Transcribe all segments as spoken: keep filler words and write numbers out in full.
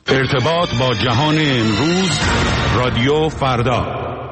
ارتباط با جهان امروز، رادیو فردا.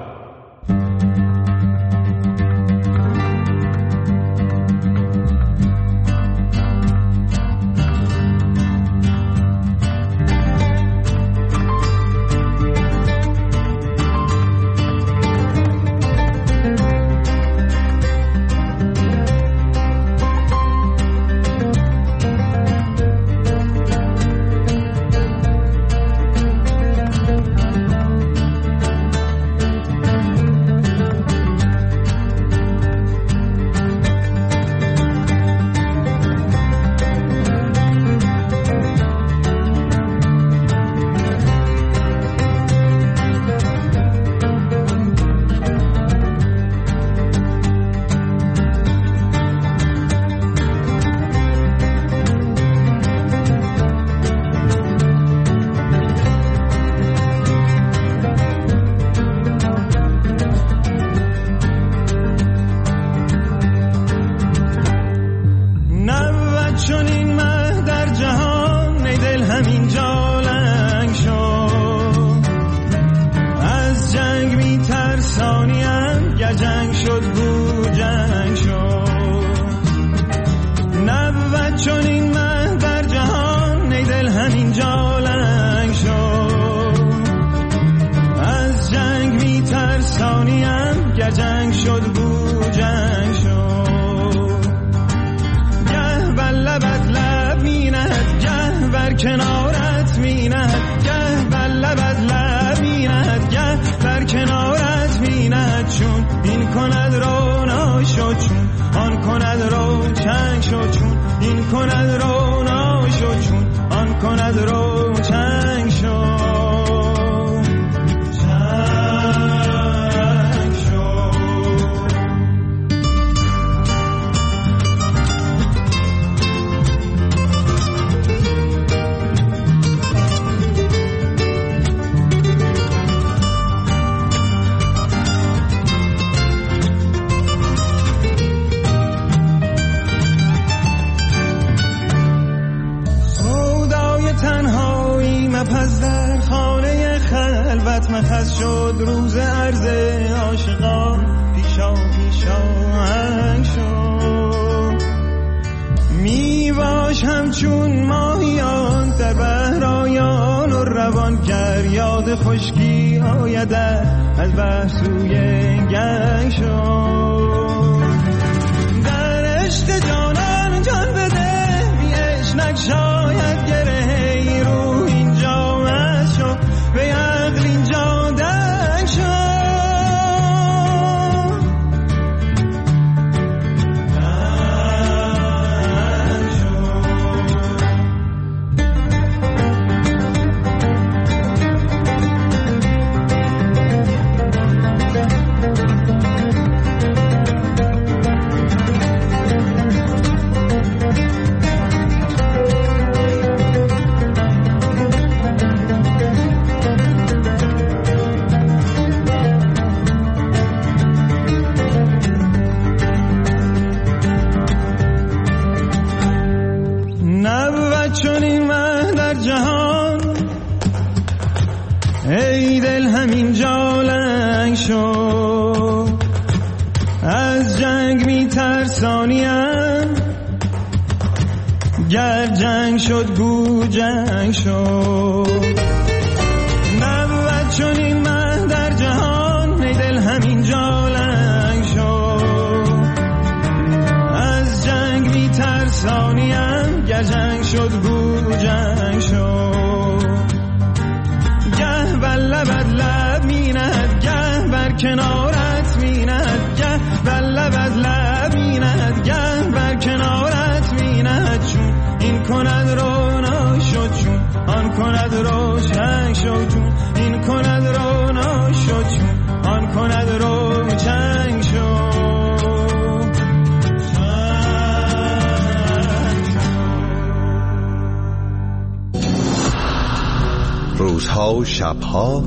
روزها و شبها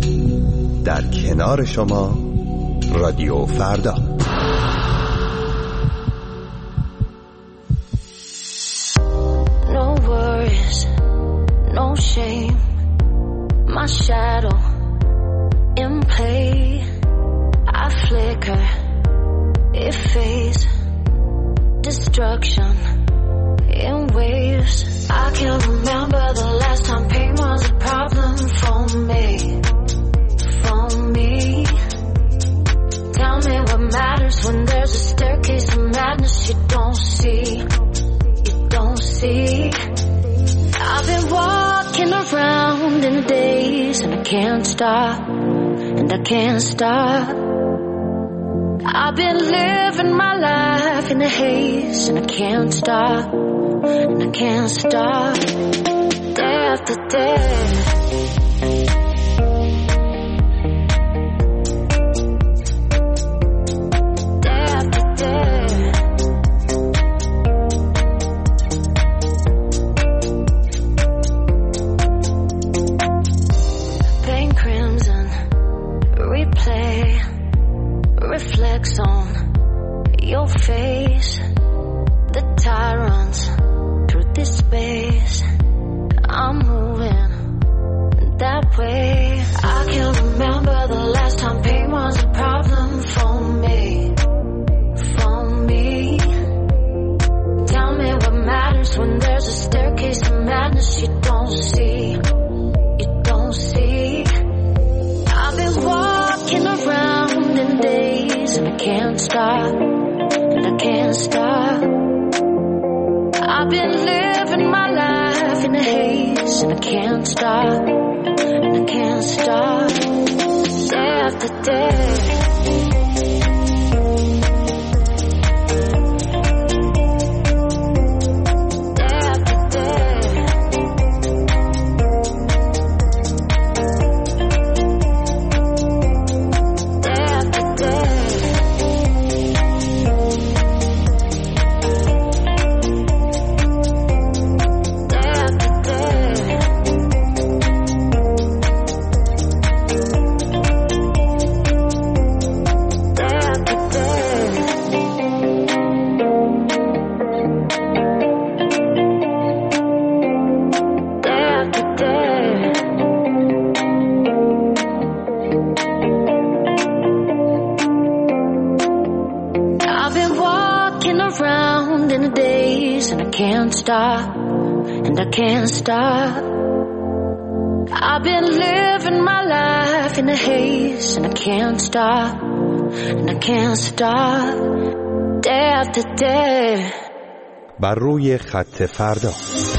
در کنار شما، رادیو فردا. No worries, no no shame, my shadow in play. I flicker, it fades, destruction in waves. I can't remember the last time pain was a problem for me, for me. Tell me what matters when there's a staircase of madness you don't see, you don't see. I've been walking around in a daze and I can't stop, and I can't stop. I've been living my life in the haze and I can't stop, and I can't stop. Day after day, day after day. Pain crimson, replay, reflects on your face. The tyrants through this space, I'm moving that way. I can't remember the last time pain was a problem for me, for me. Tell me what matters when there's a staircase of madness you don't see, you don't see. I've been walking around in days and I can't stop, and I can't stop. I've been living my life in a haze and I can't stop, and I can't stop. Day after day. Stop, and I can't stop. I've been living my life in a haze and I can't stop, and I can't stop. Day after day. بر روی خط فردا.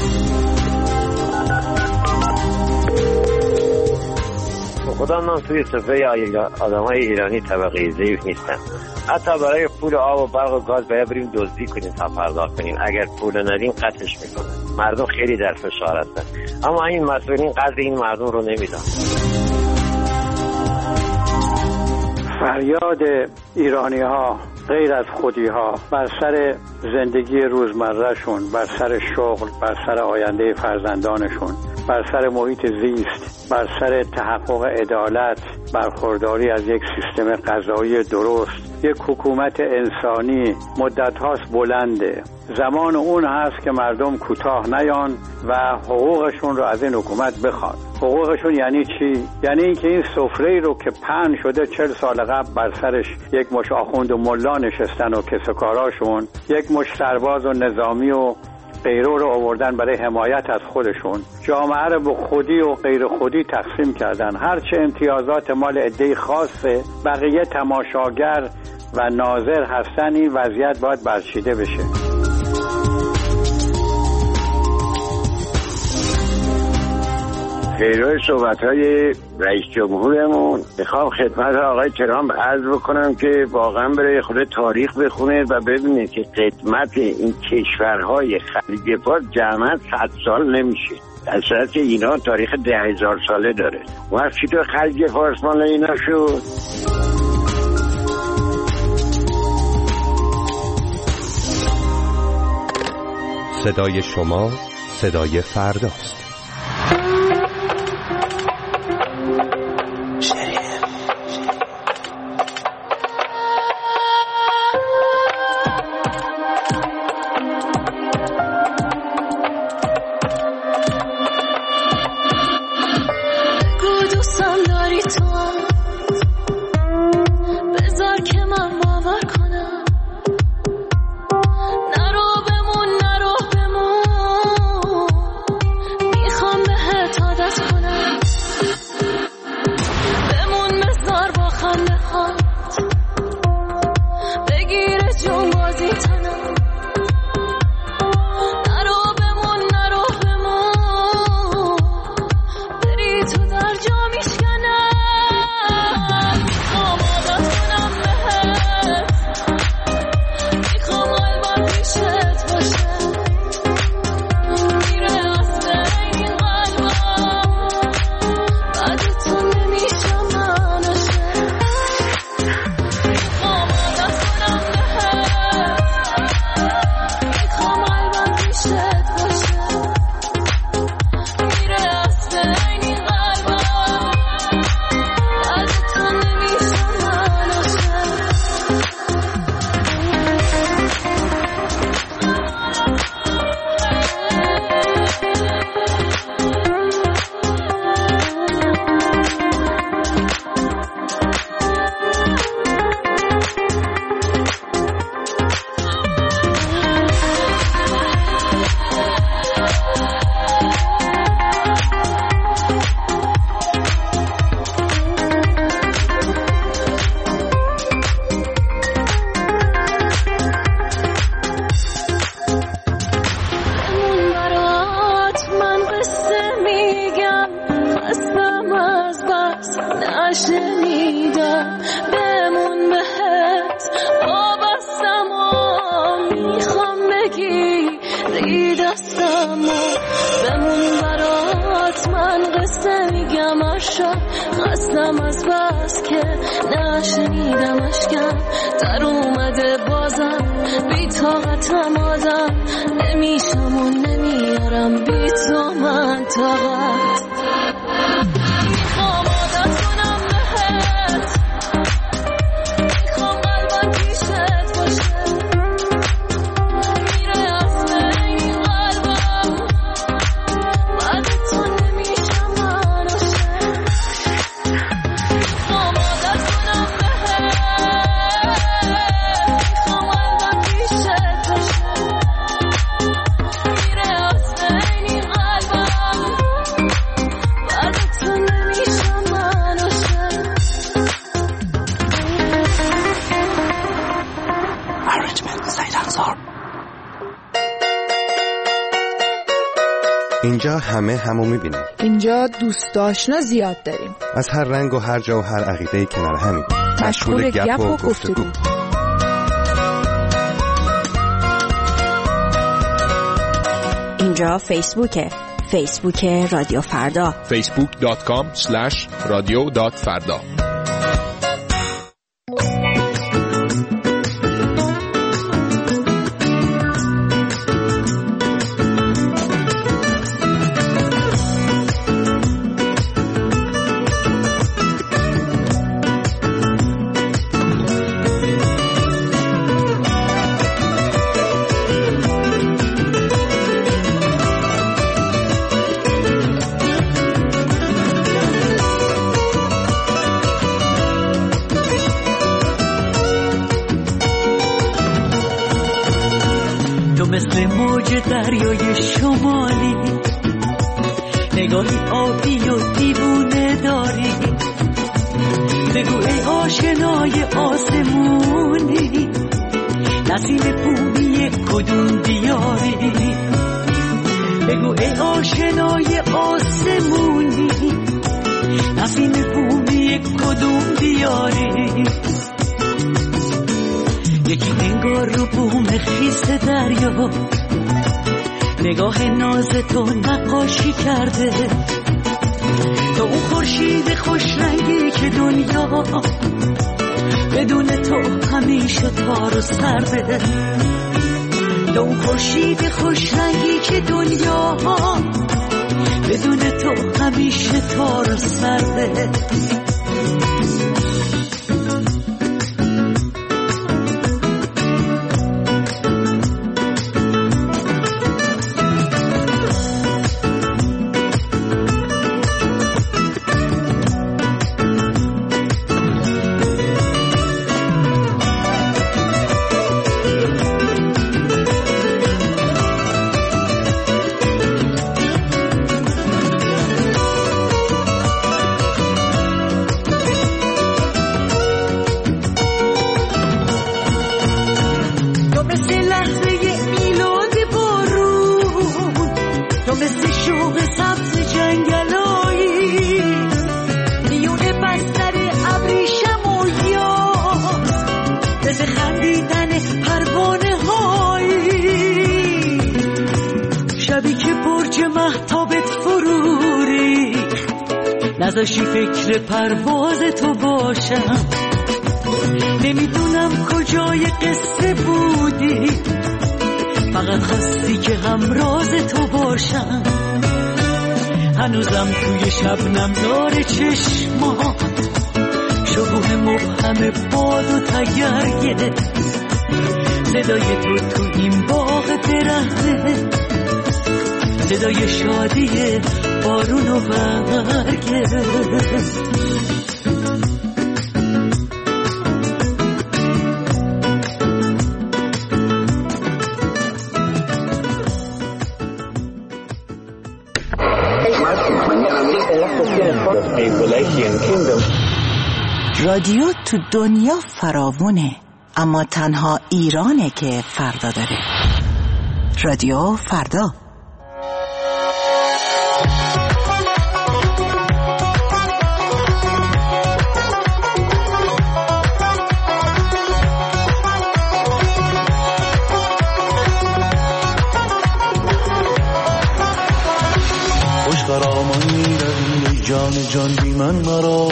خدا من توی صفحه آدمای ایرانی طبقه ضعیف نیستم. حتی برای پول آب و برق و گاز باید بریم دزدی کنیم تا پرداخت کنیم. اگر پول ندیم قطعش میکنن. مردم خیلی در فشار هستن، اما این مسئولین قدر این مردم رو نمیدن. فریاد ایرانی ها غیر از خودی ها بر سر زندگی روزمرهشون، بر سر شغل، بر سر آینده فرزندانشون، بر سر محیط زیست، بر سر تحقق عدالت، برخورداری از یک سیستم قضایی درست، یک حکومت انسانی مدت هاست بلنده. زمان اون هست که مردم کوتاه نیان و حقوقشون رو از این حکومت بخوان. حقوقشون یعنی چی؟ یعنی اینکه این سفره‌ای رو که پهن شده چل سال قبل بر سرش یک مش آخوند و ملا نشستن و کسوکاراشون، یک مش سرباز و نظامی و غیره رو آوردن برای حمایت از خودشون، جامعه رو به خودی و غیر خودی تقسیم کردن. هرچه امتیازات مال عده‌ای خاصه، بقیه تماشاگر و ناظر هستن. این وضعیت باید برچیده بشه. پیرو صحبت‌های رئیس جمهورمون میخوام خدمت آقای ترامپ عرض بکنم که واقعا برای خود تاریخ بخونه و ببینه که خدمت این کشورهای خلیج فارس جمعاً صد سال نمیشه، در صورتی که اینا تاریخ ده هزار ساله داره. وقتی چطور خلیج فارس مال اینا شد؟ صدای شما صدای فرداست. تو هم بذار که من باور کنم نرو بمون نرو بمون میخوام بهت عادت کنم بمون بذار با خنده هات بگیره جون بازی تنم نرو بمون نرو بمون بری تو در جا میشکنم میخوام عادت کنم بهت میخوام قلبم پیشت باشه میره اصل این قلبم بعد تو نمیشم منشه میخوام عادت کنم بهت میخوام قلبم پیشت باشه میره اصل این قلبم بعد تو نمیشم منشه بمون برات من قصه میگم خستم از بس نشنیدم بمون بهت وابستم و میخوام بگیری دستمو بمون برات من قصه میگم اشا خستم از بس که نشنیدم اشکم در اومده بازم بی طاقتم آدم نمیشم و نمیارم بی تو من طاقت میخوام عادت کنم بهت میخوام قلبم پیشت باشه میره اصل این قلبم بعد تو نمیشم منشه میخوام عادت کنم بهت میخوام قلبم پیشت باشه میره اصل این قلبم بعد تو نمیشم منشه اینجا همه همو میبینیم. اینجا دوست آشنا زیاد داریم. از هر رنگ و هر جا و هر عقیده کنار همین. مشغول گپ و گفتگو. اینجا فیسبوکه. فیسبوک رادیو فردا. فیسبوک دات کام اسلش رادیو دات فردا. مثل موج دریای شمالی نگاهی آبی و دیوونه داری بگو ای آشنای آسمونی نسیم بومی کدوم دیاری بگو ای آشنای آسمونی نسیم بومی کدوم دیاری یکی انگار رو بوم خیس دریا نگاه ناز تو نقاشی کرده تو اون خورشید خوش رنگی که دنیا بدون تو همیشه تار و سرده تو اون خورشید خوش رنگی که دنیا بدون تو همیشه تار و سرده مثل خندیدن پروانه هایی، شبی که برج مهتابت فروری، نذاشی فکر پرواز تو باشم. نمیدونم کجای قصه بودی، فقط خواستی که همراز تو باشم. هنوزم توی شبنم داره چشما، شبوه مبهم باد و تگرگه، صدای تو تو این باغ درهنه، صدای شادی بارون و برگه. رادیو تو دنیا فراوونه، اما تنها ایرانه که فردا داره. رادیو فردا. خوش قرامان میروی جان جان بی من مرا،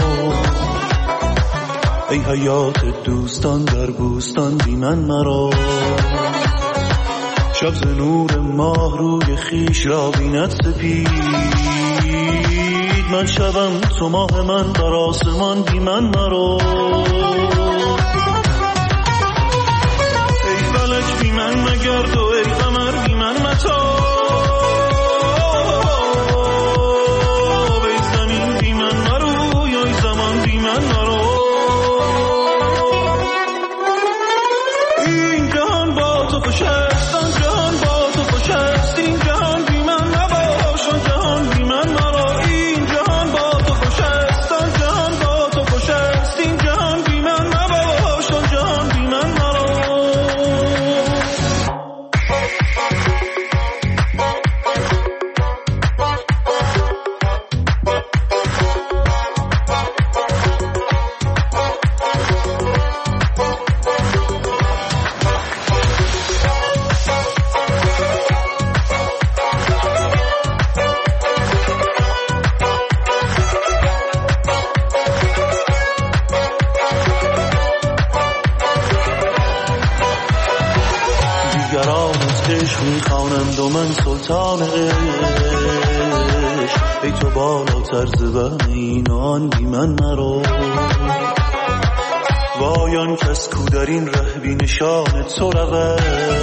ای حیات دوستان در بوستان بی من مرا. شب ز نور ماه روی خیش را بیند سپید، من شبم تو ماه من در آسمان بی من مرا. ای فلک بی من مگرد و ای قمر بی من متا، ای زمین بی من مرو یا ای زمان بی من مرو. میخوانند و من سلطان عشق، ای تو بالاتر ز وهم اینان بی من مرو. وای آن کس کو در این ره بی نشان تو رود،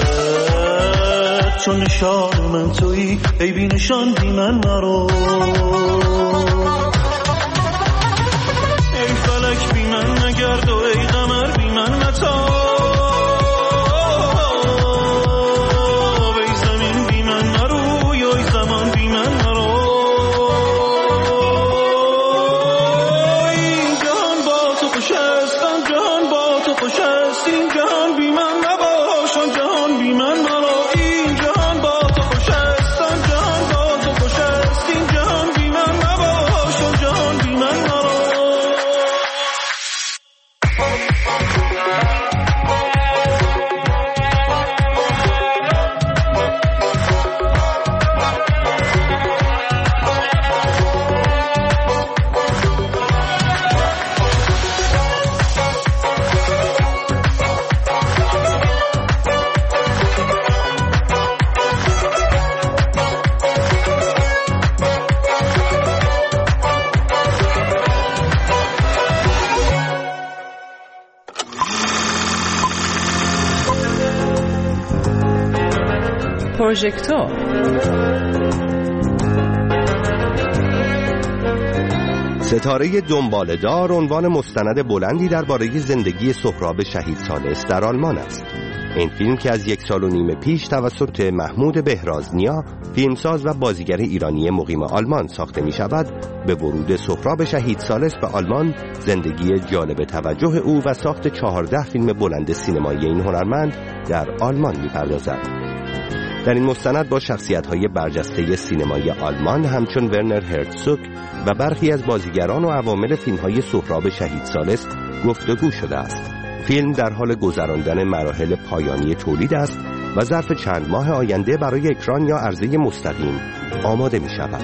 چون نشان من تویی ای بی نشان بی من مرو. ای فلک بی من نگرد و ای قمر بی من متا، پروژکتور. ستاره دنباله‌دار عنوان مستند بلندی درباره زندگی سهراب شهید ثالث در آلمان است. این فیلم که از یک سال و نیم پیش توسط محمود بهرازنیا، فیلمساز و بازیگر ایرانی مقیم آلمان ساخته می شود، به ورود سهراب شهید ثالث به آلمان، زندگی جالب توجه او و ساخت چهارده فیلم بلند سینمایی این هنرمند در آلمان می پردازد. در این مستند با شخصیت‌های برجسته سینمای آلمان همچون ورنر هرتزوگ و برخی از بازیگران و عوامل فیلم‌های سهراب شهید ثالث گفتگو شده است. فیلم در حال گذراندن مراحل پایانی تولید است و ظرف چند ماه آینده برای اکران یا عرضه مستقیم آماده می شود.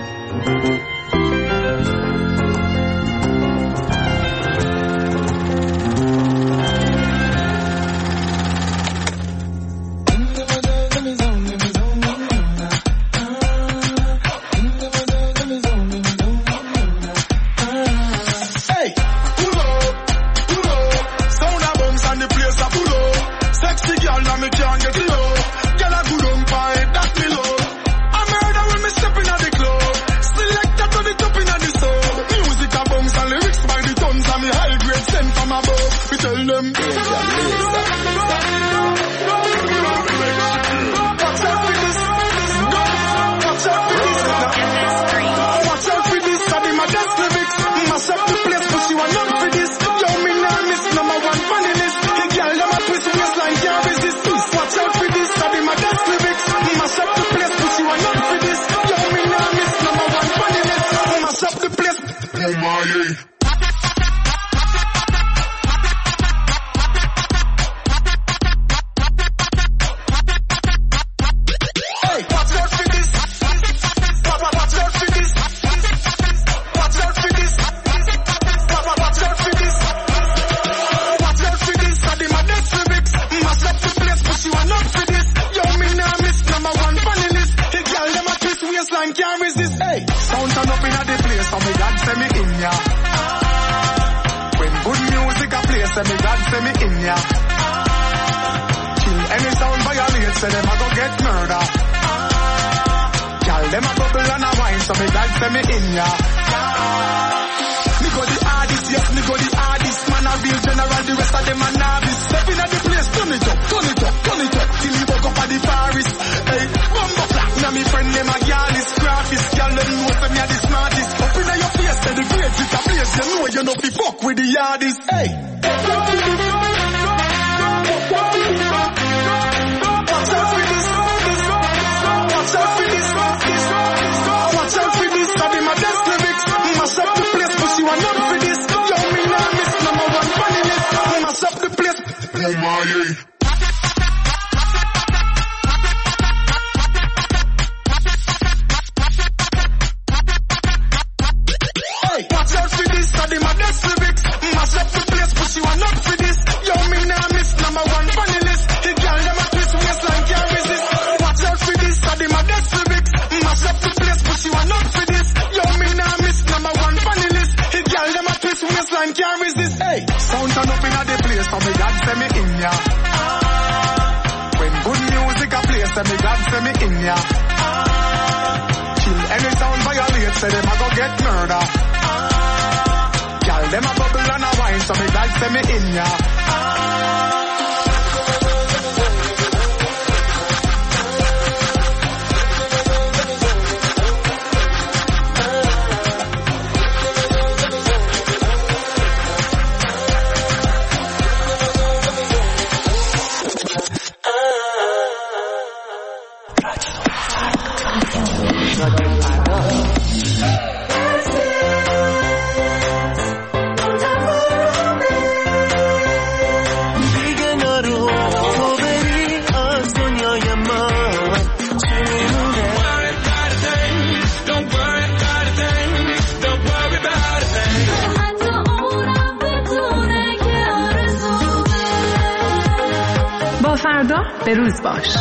به روز باش.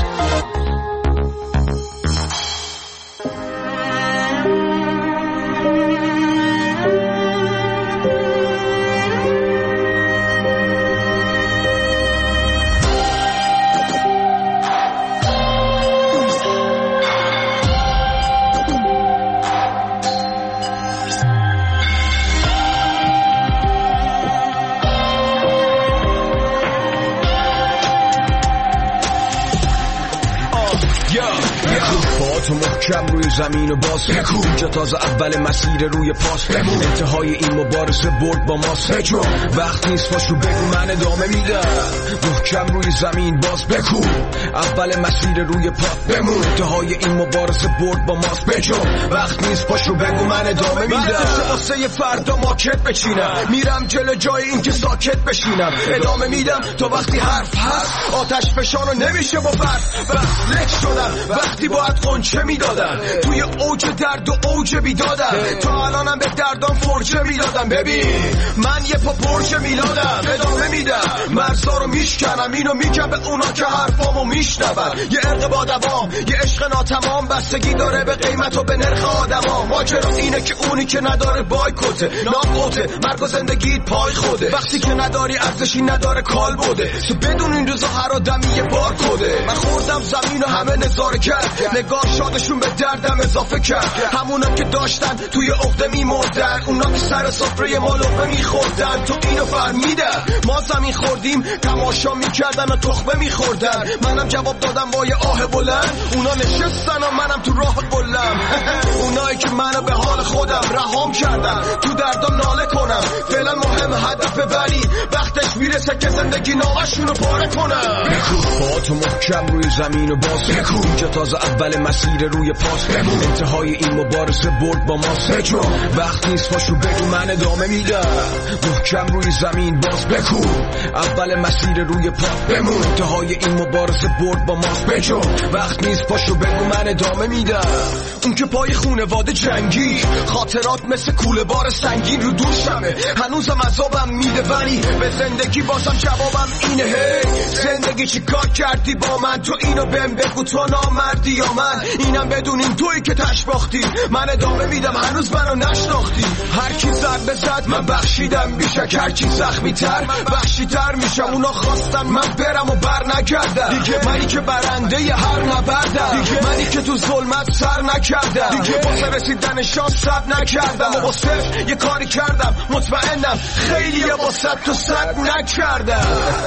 محکم روی زمین و باز بکو اینجا تازه اول مسیر روی پاس بمون انتهای این مبارزه برد با ماست بجو وقت نیست پاشو بگو من ادامه میدم محکم روی زمین باز بکو اول مسیر روی پاس بمون انتهای این مبارزه برد با ماست بجو وقت نیست پاشو بگو من ادامه میدم من واسه فردا ماکت بچینم میرم جلو جای این که ساکت بشینم ادامه میدم تا وقتی حرف هست آتش فشانو نمیشه با برف بس لک شدم وقتی باید قنچه میدادم توی اوج درد و اوج بیدادم تا الانم به دردام فرجه میدادم ببین من یه پا پرچه میلادم ادامه میدم مرزا رو میشکنم اینو میگم به اونا که حرفامو میشنون یه عرق با دوام یه عشق ناتمام بستگی داره به قیمت و به نرخ آدما ماجرا اینه که اونی که نداره بایکوته ناقوته مرگ و زندگیت پای خوده وقتی که نداری ارزشی نداره کال بوده تو بدون این روزا هر آدمی یه بار کده من خوردم زمین و همه نظاره کرد نگاه شادشون به دردم اضافه کرد همونا که داشتن توی عقده میمردن اونا که سر سفره ما لقمه میخوردن تو اینو فهمیدن ما زمین خوردیم تماشا میکردن و تخمه میخوردن منم جواب دادم با یه آه بلند اونا نشستن و منم تو راه قلم اونایی که منو به حال خودم رهام کردن تو دردم ناله کنم فعلا مهم هدف ولی وقتش میرسه که زندگی ناقشونو پاره کنم بکو با تو محکم روی زمین و باز بکو اینجا تازه اول مسیر روی پاس بمون انتهای این مبارزه برد با ماست بجو وقت نیست پاشو بگو من ادامه میدم محکم روی زمین باز بکو اول مسیر روی پاس بمون انتهای این مبارزه برد با ماست بجو وقت نیست پاشو بگو من ادامه میدم اون که پای خونواده جنگی خاطرات مثل کوله بار سنگین رو دوشمه هنوزم عذابم میده ولی به زندگی بازم جوابم اینه هی زندگی چی کار کردی با من تو اینو بهم بگو تو نامردی یا من اینم بدونین تویی که تش باختی من ادامه میدم هنوز منو نشناختی هر کی زد بزد من بخشیدم بیشک هر کی زخمی تر بخشی تر میشم اونا خواستن من برم و بر نگردم دیگه منی که برنده ی هر نبردم دیگه منی که تو ظلمت سر نکردم دیگه واسه رسیدن شانس صبر نکردم و با صفر یه کاری کردم مطمئنم خیلی یه با صد تو صد نکردم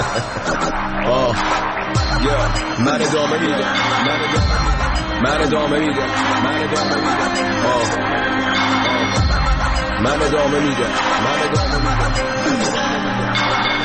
آه من ادامه میدم من ادامه میدم من ادامه میدم آه من ادامه میدم من ادامه میدم